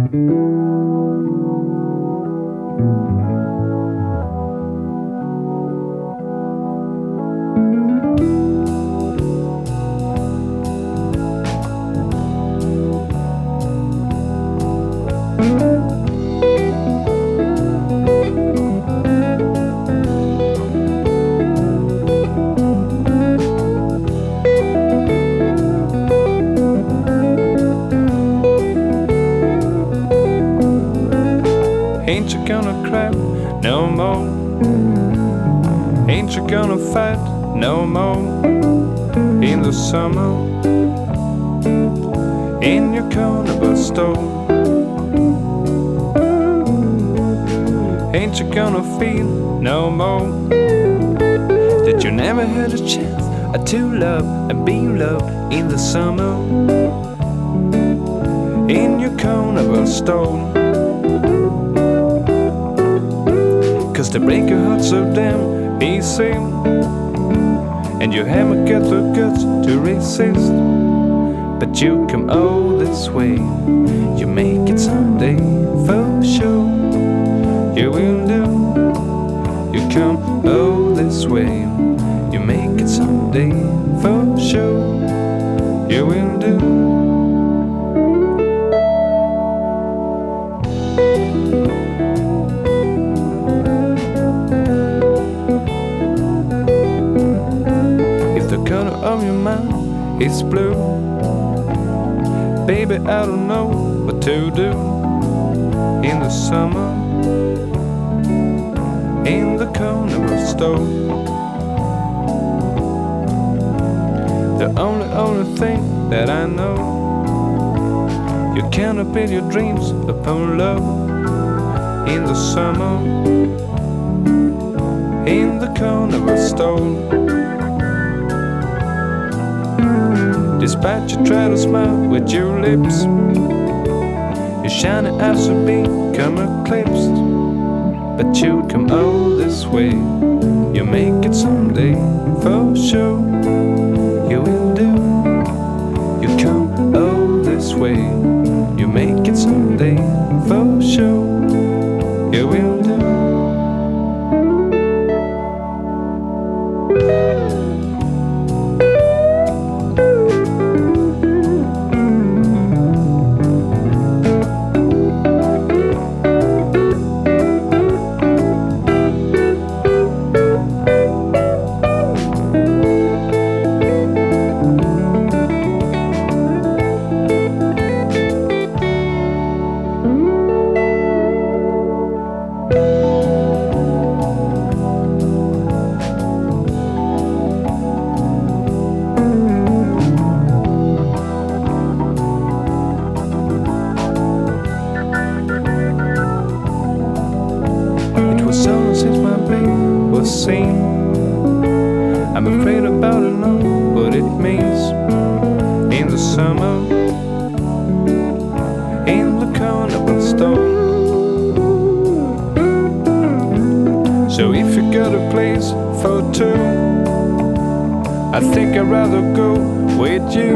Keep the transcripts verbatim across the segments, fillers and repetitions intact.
Ain't you gonna cry no more? Ain't you gonna fight no more? In the summer, in your carnival store, ain't you gonna feel no more that you never had a chance to love and be loved in the summer, in your carnival store? Cause they break your heart so damn easy, and you haven't got the guts to resist. But you come all this way, you make it someday for sure. You will do. You come all this way, you make it someday for sure. You will do. Of your mind is blue, baby, I don't know what to do in the summer, in the carnival store. The only, only thing that I know, you cannot build your dreams upon love in the summer, in the carnival store. Despite you try to smile with your lips, your shining eyes will become eclipsed. But you come all this way, you make it someday for sure. You will do. You come all this way, you make it someday for sure. You will do. Since my babe was seen, I'm afraid about to know what it means in the summer, in the carnival store. So if you got a place for two, I think I'd rather go with you.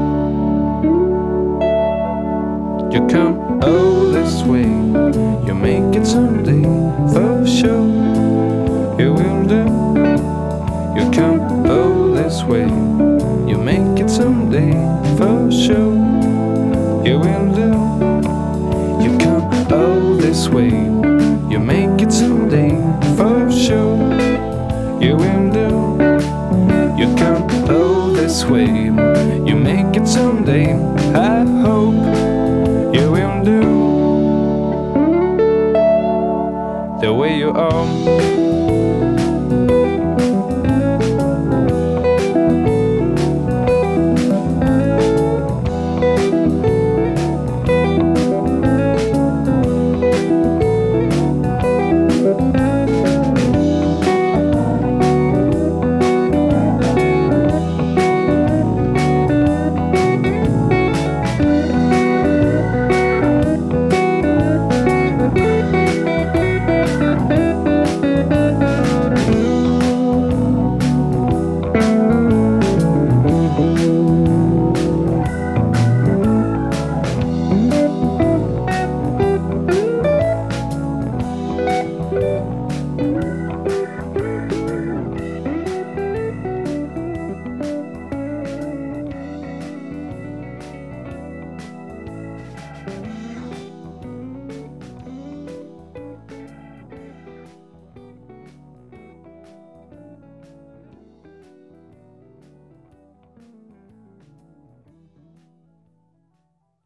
You come all this way, you make it someday for sure. You will do. You come all this way, you make it someday for sure. You will do. You come all this way, you make it someday for sure. You will do. You come all this way, you make it someday. I hope you will do. The way you are